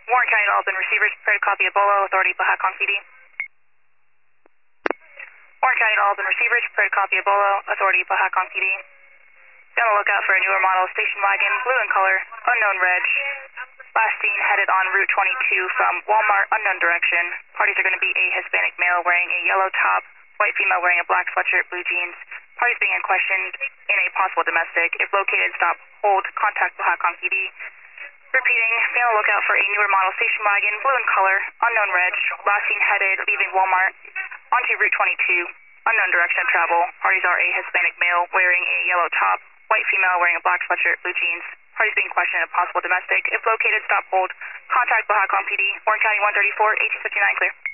Warren County Dalton, receivers prepared to copy a Bolo, authority Baja Con PD. Warren County Dalton, receivers prepared to copy a Bolo, authority Baja Con PD. Be on the lookout for a newer model station wagon, blue in color, unknown reg. Last seen headed on Route 22 from Walmart, unknown direction. Parties are going to be a Hispanic male wearing a yellow top, white female wearing a black sweatshirt, blue jeans. Parties being questioned in a possible domestic. If located, stop, hold, contact Baja Con PD. Repeating, be on the lookout for a newer model station wagon, blue in color, unknown reg. Last seen headed, leaving Walmart, onto Route 22, unknown direction of travel. Parties are a Hispanic male wearing a yellow top, white female wearing a black sweatshirt, blue jeans. Parties being questioned in a possible domestic. If located, stop, hold, contact Baja Con PD. Warren County 134, 1859, clear.